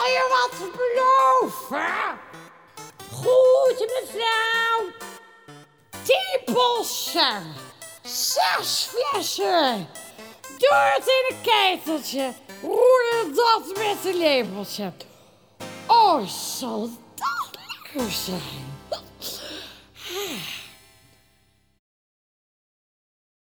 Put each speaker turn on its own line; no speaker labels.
je wat beloven? Goed, mevrouw. 10 bossen. 6 flessen. Doe het in een keteltje. Roer dat met een lepeltje. Oh, zal dat lekker zijn.